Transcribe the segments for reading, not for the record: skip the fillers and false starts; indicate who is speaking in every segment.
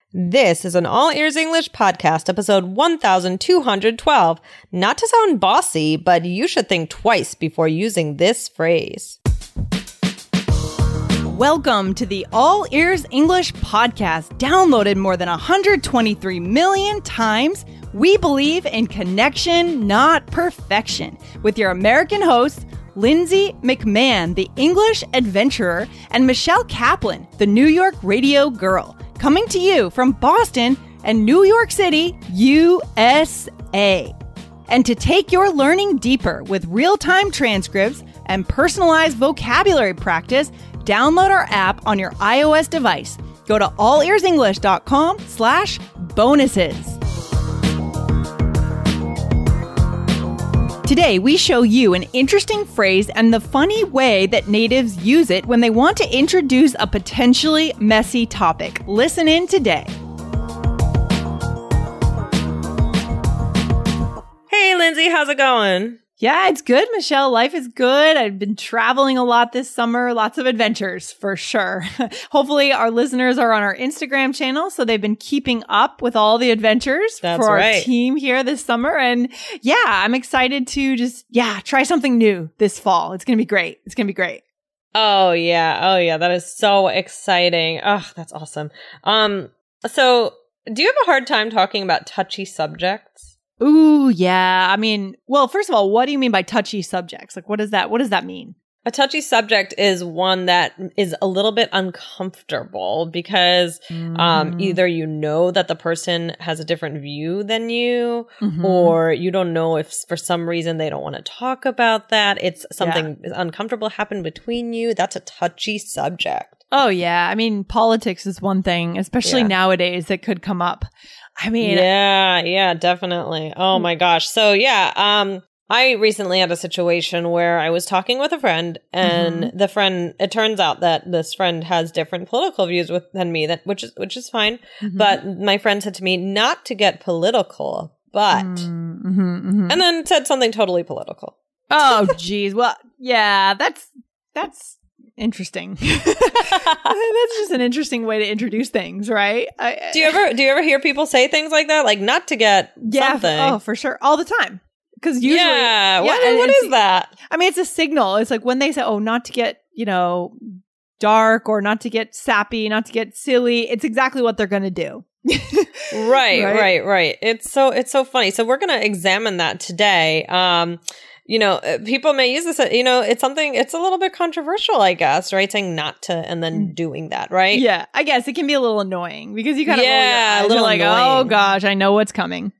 Speaker 1: This is an All Ears English podcast, episode 1212. Not to sound bossy, but you should think twice before using this phrase.
Speaker 2: Welcome to the All Ears English podcast, downloaded more than 123 million times. We believe in connection, not perfection, with your American hosts, Lindsay McMahon, the English adventurer, and Michelle Kaplan, the New York radio girl, coming to you from Boston and New York City, USA. And to take your learning deeper with real-time transcripts and personalized vocabulary practice, download our app on your iOS device. Go to allearsenglish.com/bonuses. Today, we show you an interesting phrase and the funny way that natives use it when they want to introduce a potentially messy topic. Listen in today.
Speaker 1: Hey, Lindsay, how's it going?
Speaker 2: Yeah, it's good, Michelle. Life is good. I've been traveling a lot this summer. Lots of adventures, for sure. Hopefully, our listeners are on our Instagram channel, so they've been keeping up with all the adventurs for our team here this summer. And yeah, I'm excited to try something new this fall. It's going to be great. It's going to be great.
Speaker 1: Oh, yeah. That is so exciting. Oh, that's awesome. So do you have a hard time talking about touchy subjects?
Speaker 2: Ooh, yeah. I mean, well, first of all, what do you mean by touchy subjects? Like, what does that mean?
Speaker 1: A touchy subject is one that is a little bit uncomfortable because either you know that the person has a different view than you, or you don't know if for some reason they don't want to talk about that. It's something uncomfortable happened between you. That's a touchy subject.
Speaker 2: Oh, yeah. I mean, politics is one thing, especially nowadays, that could come up. I mean,
Speaker 1: yeah, definitely. Oh my gosh. So I recently had a situation where I was talking with a friend, and the friend, it turns out that this friend has different political views than me, which is fine. But my friend said to me not to get political, but, and then said something totally political.
Speaker 2: Oh, geez. Well, yeah, that's interesting. That's just an interesting way to introduce things, right?
Speaker 1: Do you ever hear people say things like that? Like not to get something?
Speaker 2: Oh, for sure. All the time. Because usually,
Speaker 1: what is that?
Speaker 2: I mean, it's a signal. It's like when they say, "Oh, not to get dark, or not to get sappy, not to get silly." It's exactly what they're going to do.
Speaker 1: Right. It's so funny. So we're going to examine that today. People may use this, it's a little bit controversial, I guess, right? Saying not to and then doing that, right?
Speaker 2: Yeah, I guess it can be a little annoying because you kind of roll your eyes. You're like, annoying. Oh gosh, I know what's coming.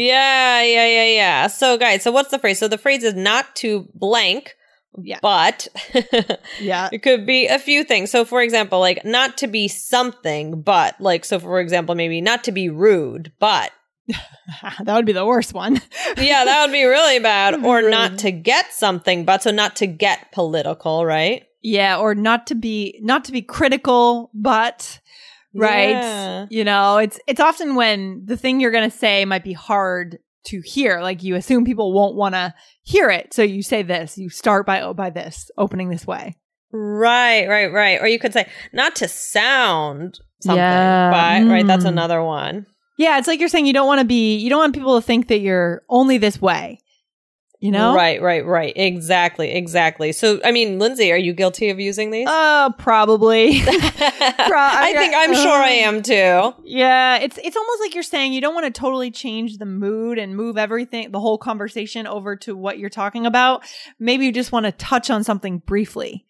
Speaker 1: Yeah. So guys, what's the phrase? So the phrase is not to blank, but it could be a few things. So for example, like not to be something, but for example, maybe not to be rude, but.
Speaker 2: That would be the worst one.
Speaker 1: Yeah, that would be really bad. Or not to get something, but so not to get political, right?
Speaker 2: Yeah, or not to be critical, but right. Yeah. It's often when the thing you're going to say might be hard to hear. Like you assume people won't want to hear it, so you say this. You start by this, opening this way. Right.
Speaker 1: Or you could say not to sound something, but right. That's another one.
Speaker 2: Yeah, it's like you're saying you don't want people to think that you're only this way, Right. Exactly. So, I mean, Lindsay, are you guilty of using these? Probably.
Speaker 1: I'm sure I am too.
Speaker 2: Yeah, it's almost like you're saying you don't want to totally change the mood and move everything, the whole conversation over to what you're talking about. Maybe you just want to touch on something briefly.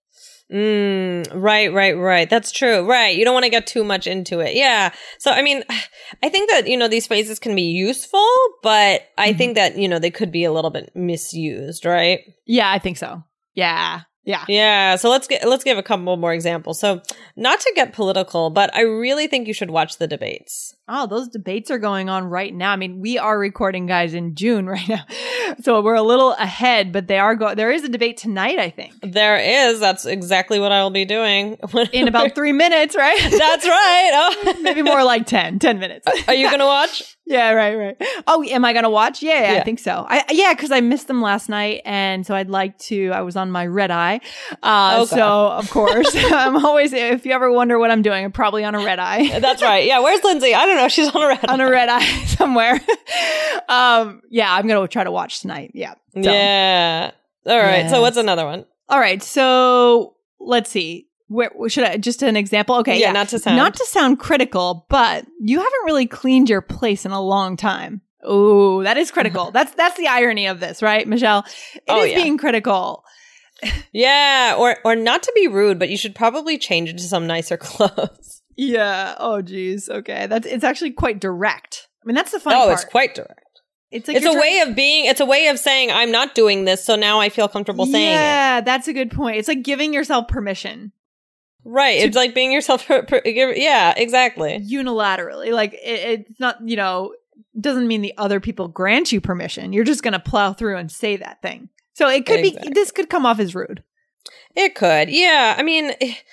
Speaker 1: Right. That's true. Right. You don't want to get too much into it. Yeah. So, I mean, I think that, these phrases can be useful, but I think that, they could be a little bit misused, right?
Speaker 2: Yeah, I think so. Yeah.
Speaker 1: Yeah. So let's give a couple more examples. So not to get political, but I really think you should watch the debates.
Speaker 2: Oh, those debates are going on right now. I mean, we are recording, guys, in June right now. So we're a little ahead, but there is a debate tonight, I think.
Speaker 1: There is. That's exactly what I will be doing.
Speaker 2: In about 3 minutes, right?
Speaker 1: That's right.
Speaker 2: Oh. Maybe more like 10 minutes.
Speaker 1: Are you going to watch?
Speaker 2: Yeah, right. Oh, am I going to watch? Yeah, I think so. Because I missed them last night. And so I'd like to, I was on my red eye. So, of course, I'm always, if you ever wonder what I'm doing, I'm probably on a red eye.
Speaker 1: That's right. Yeah, where's Lindsay? I don't know. She's on a red eye.
Speaker 2: On a red eye somewhere. I'm going to try to watch tonight. Yeah. So.
Speaker 1: Yeah. All right. Yes. So what's another one?
Speaker 2: All right. So let's see. Where should I just an example? Okay,
Speaker 1: yeah, not to
Speaker 2: sound critical, but you haven't really cleaned your place in a long time. Oh, that is critical. That's the irony of this, right, Michelle? It is being critical.
Speaker 1: Yeah, or not to be rude, but you should probably change into some nicer clothes.
Speaker 2: Yeah. Oh, geez. Okay, it's actually quite direct. I mean, that's the funny part.
Speaker 1: Oh, it's quite direct.
Speaker 2: It's like
Speaker 1: it's a way of saying I'm not doing this, so now I feel comfortable saying it.
Speaker 2: Yeah, that's a good point. It's like giving yourself permission.
Speaker 1: Right. It's like being yourself. Yeah, exactly.
Speaker 2: Unilaterally. Like it's not, doesn't mean the other people grant you permission. You're just going to plow through and say that thing. So it could be, this could come off as rude.
Speaker 1: It could. Yeah. I mean,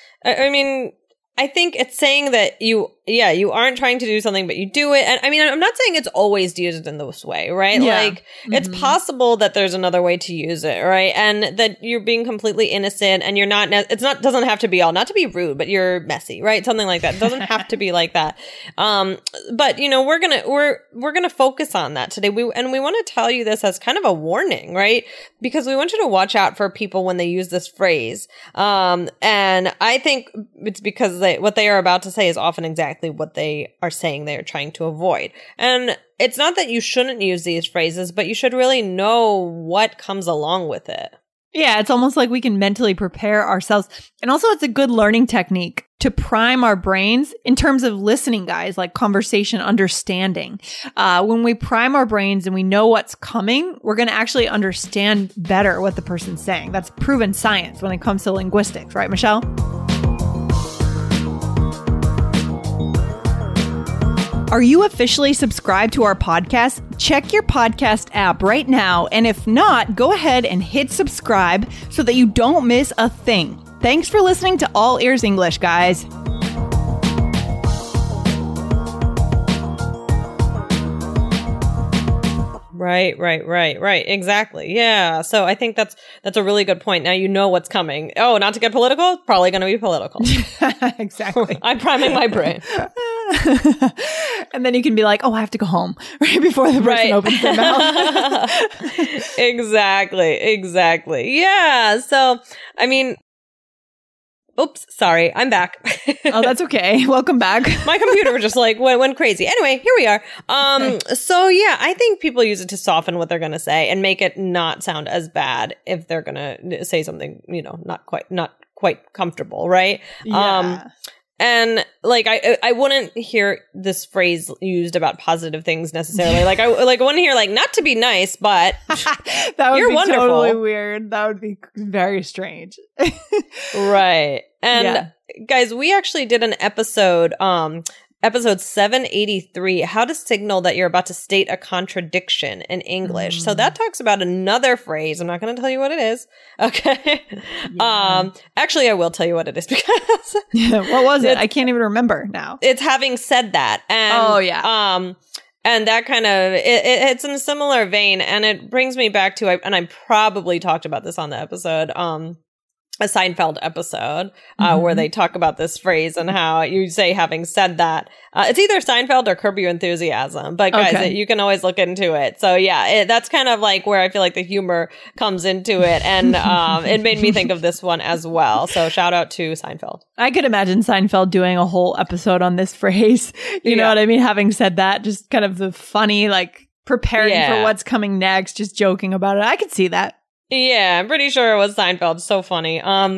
Speaker 1: I think it's saying that you aren't trying to do something, but you do it. And I mean, I'm not saying it's always used in this way, right? Yeah. Like, it's possible that there's another way to use it, right? And that you're being completely innocent and you're not, doesn't have to be not to be rude, but you're messy, right? Something like that. It doesn't have to be like that. But we're gonna focus on that today. We want to tell you this as kind of a warning, right? Because we want you to watch out for people when they use this phrase. And I think it's because what they are about to say is often exactly what they are saying they are trying to avoid. And it's not that you shouldn't use these phrases, but you should really know what comes along with it.
Speaker 2: Yeah, it's almost like we can mentally prepare ourselves. And also it's a good learning technique to prime our brains in terms of listening, guys, like conversation understanding. When we prime our brains and we know what's coming, we're going to actually understand better what the person's saying. That's proven science when it comes to linguistics, right, Michelle? Are you officially subscribed to our podcast? Check your podcast app right now. And if not, go ahead and hit subscribe so that you don't miss a thing. Thanks for listening to All Ears English, guys.
Speaker 1: Right. Exactly. Yeah. So I think that's a really good point. Now you know what's coming. Oh, not to get political? Probably going to be political.
Speaker 2: Exactly.
Speaker 1: I'm priming my brain.
Speaker 2: And then you can be like, oh, I have to go home right before the person opens their mouth.
Speaker 1: Exactly. Yeah. So, I mean, oops, sorry, I'm back.
Speaker 2: Oh, that's okay. Welcome back.
Speaker 1: My computer just went crazy. Anyway, here we are. So yeah, I think people use it to soften what they're going to say and make it not sound as bad if they're going to say something, not quite comfortable, right?
Speaker 2: Yeah.
Speaker 1: And I wouldn't hear this phrase used about positive things necessarily. I wouldn't hear not to be nice, but
Speaker 2: that would
Speaker 1: you're
Speaker 2: be
Speaker 1: wonderful.
Speaker 2: Totally weird. That would be very strange.
Speaker 1: Right. And guys, we actually did an episode, episode 783, how to signal that you're about to state a contradiction in English. So that talks about another phrase. I'm not going to tell you what it is. Okay. Yeah. Actually, I will tell you what it is because
Speaker 2: what was it? I can't even remember now.
Speaker 1: It's having said that. And, and that kind of, it's in a similar vein. And it brings me back to, and I probably talked about this on the episode, a Seinfeld episode where they talk about this phrase and how you say having said that. It's either Seinfeld or Curb Your Enthusiasm, but guys, you can always look into it. So yeah, that's kind of where I feel like the humor comes into it. And it made me think of this one as well. So shout out to Seinfeld.
Speaker 2: I could imagine Seinfeld doing a whole episode on this phrase. You know what I mean? Having said that, just kind of the funny, preparing for what's coming next, just joking about it. I could see that.
Speaker 1: Yeah, I'm pretty sure it was Seinfeld. So funny.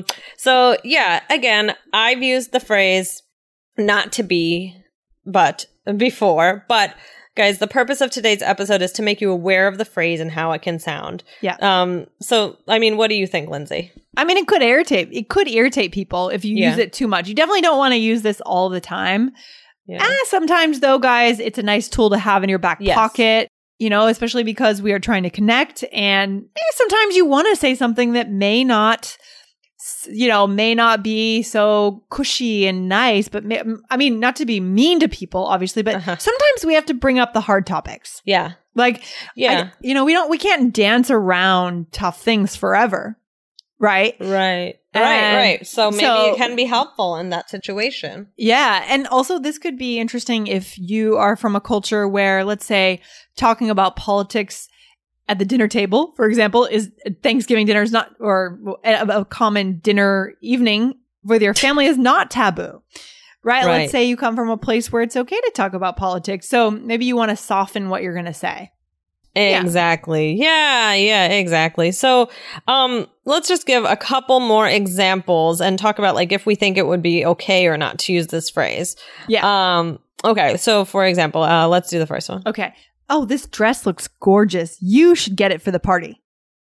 Speaker 1: So yeah, again, I've used the phrase not to be, but before. But guys, the purpose of today's episode is to make you aware of the phrase and how it can sound.
Speaker 2: Yeah.
Speaker 1: So, I mean, what do you think, Lindsay?
Speaker 2: I mean, it could irritate people if you use it too much. You definitely don't want to use this all the time. Yeah. Sometimes though, guys, it's a nice tool to have in your back pocket. Especially because we are trying to connect and sometimes you want to say something that may not may not be so cushy and nice, but not to be mean to people, obviously, but sometimes we have to bring up the hard topics.
Speaker 1: Yeah.
Speaker 2: Like, we can't dance around tough things forever. Right.
Speaker 1: Right. So maybe it can be helpful in that situation.
Speaker 2: Yeah. And also this could be interesting if you are from a culture where, let's say, talking about politics at the dinner table, for example, is Thanksgiving dinner is not, or a common dinner evening with your family is not taboo. Right? Let's say you come from a place where it's okay to talk about politics. So maybe you want to soften what you're going to say.
Speaker 1: Exactly. Yeah, exactly. So, let's just give a couple more examples and talk about like if we think it would be okay or not to use this phrase.
Speaker 2: Yeah.
Speaker 1: Okay. So for example, let's do the first one.
Speaker 2: Okay. Oh, this dress looks gorgeous. You should get it for the party.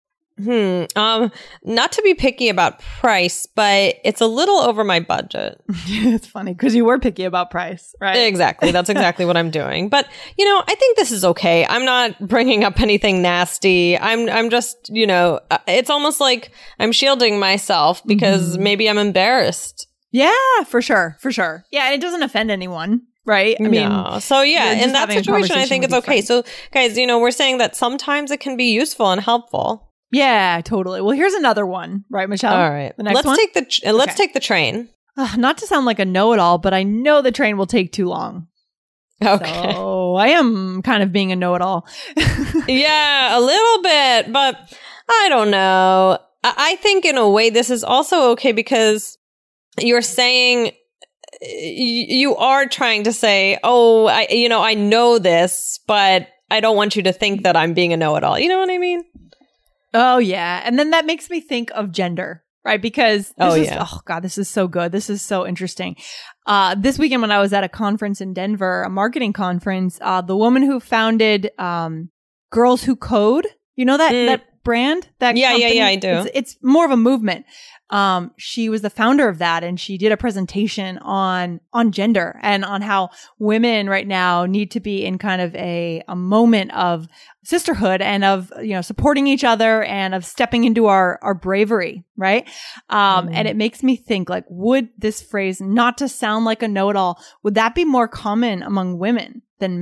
Speaker 1: Not to be picky about price, but it's a little over my budget.
Speaker 2: It's funny because you were picky about price, right?
Speaker 1: Exactly. That's exactly what I'm doing. But, I think this is okay. I'm not bringing up anything nasty. I'm just, it's almost like I'm shielding myself because maybe I'm embarrassed.
Speaker 2: Yeah, for sure. Yeah, and it doesn't offend anyone. Right?
Speaker 1: No. So yeah, in that situation, I think it's okay. So guys, we're saying that sometimes it can be useful and helpful.
Speaker 2: Yeah, totally. Well, here's another one, right, Michelle?
Speaker 1: All right.
Speaker 2: The next one?
Speaker 1: Let's take the train.
Speaker 2: Not to sound like a know-it-all, but I know the train will take too long.
Speaker 1: Okay.
Speaker 2: So I am kind of being a know-it-all.
Speaker 1: Yeah, a little bit, but I don't know. I think in a way this is also okay because you're saying you are trying to say, oh, I know this, but I don't want you to think that I'm being a know-it-all. You know what I mean?
Speaker 2: Oh, yeah. And then that makes me think of gender, right? Because this is so good. This is so interesting. This weekend when I was at a conference in Denver, a marketing conference, the woman who founded Girls Who Code, that brand? That company?
Speaker 1: Yeah, I do.
Speaker 2: It's more of a movement. She was the founder of that, and she did a presentation on gender and on how women right now need to be in kind of a moment of sisterhood and of, supporting each other and of stepping into our bravery. Right. And it makes me think like, would this phrase, not to sound like a know-it-all, would that be more common among women than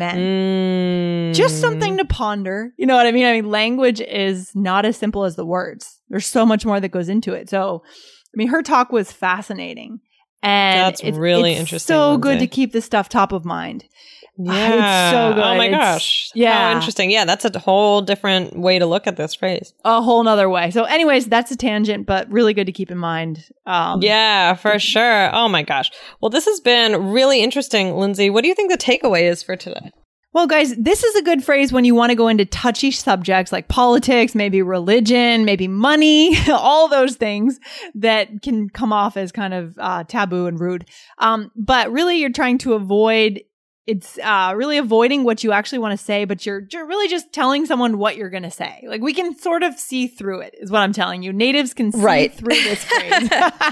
Speaker 2: men? Just something to ponder. You know what I mean? I mean, language is not as simple as the words. There's so much more that goes into it. So, her talk was fascinating. And
Speaker 1: that's really interesting.
Speaker 2: So good to keep this stuff top of mind.
Speaker 1: Yeah.
Speaker 2: It's so good.
Speaker 1: Oh my gosh.
Speaker 2: Yeah.
Speaker 1: How interesting. Yeah. That's a whole different way to look at this phrase.
Speaker 2: A whole nother way. So anyways, that's a tangent, but really good to keep in mind.
Speaker 1: Yeah, for sure. Oh my gosh. Well, this has been really interesting, Lindsay. What do you think the takeaway is for today?
Speaker 2: Well, guys, this is a good phrase when you want to go into touchy subjects like politics, maybe religion, maybe money, all those things that can come off as kind of taboo and rude. But really, you're trying to avoid. It's really avoiding what you actually want to say, but you're really just telling someone what you're going to say. Like we can sort of see through it, is what I'm telling you. Natives can see through this phrase.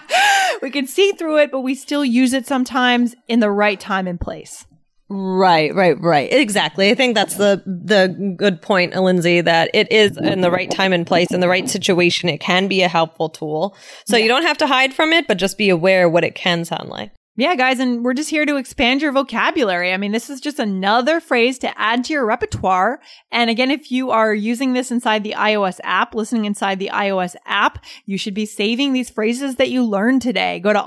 Speaker 2: We can see through it, but we still use it sometimes in the right time and place.
Speaker 1: Right. Exactly. I think that's the good point, Lindsay, that it is in the right time and place, in the right situation. It can be a helpful tool. So you don't have to hide from it, but just be aware what it can sound like.
Speaker 2: Yeah, guys, and we're just here to expand your vocabulary. I mean, this is just another phrase to add to your repertoire. And again, if you are using this inside the iOS app, listening inside the iOS app, you should be saving these phrases that you learned today. Go to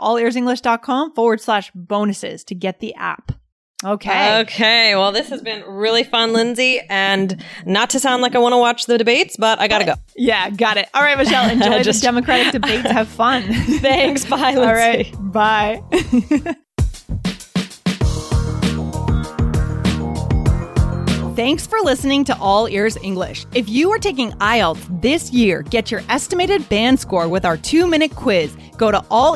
Speaker 2: allearsenglish.com/bonuses to get the app. Okay. Well, this has been really fun, Lindsay. And not to sound like I want to watch the debates, but I got to go. Yeah, got it. All right, Michelle, enjoy the Democratic debates. Have fun. Thanks. Bye, Lindsay. All right. Bye. Thanks for listening to All Ears English. If you are taking IELTS this year, get your estimated band score with our 2-minute quiz. Go to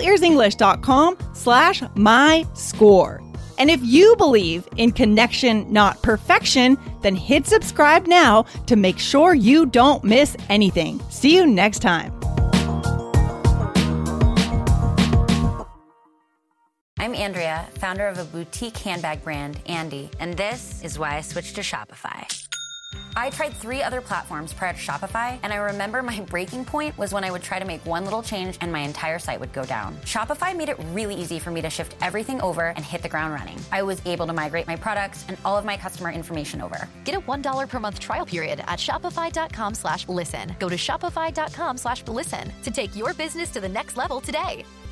Speaker 2: allearsenglish.com/myscore. And if you believe in connection, not perfection, then hit subscribe now to make sure you don't miss anything. See you next time.
Speaker 3: I'm Andrea, founder of a boutique handbag brand, Andy, and this is why I switched to Shopify. I tried 3 other platforms prior to Shopify, and I remember my breaking point was when I would try to make one little change and my entire site would go down. Shopify made it really easy for me to shift everything over and hit the ground running. I was able to migrate my products and all of my customer information over.
Speaker 4: Get a $1 per month trial period at shopify.com/listen. Go to shopify.com/listen to take your business to the next level today.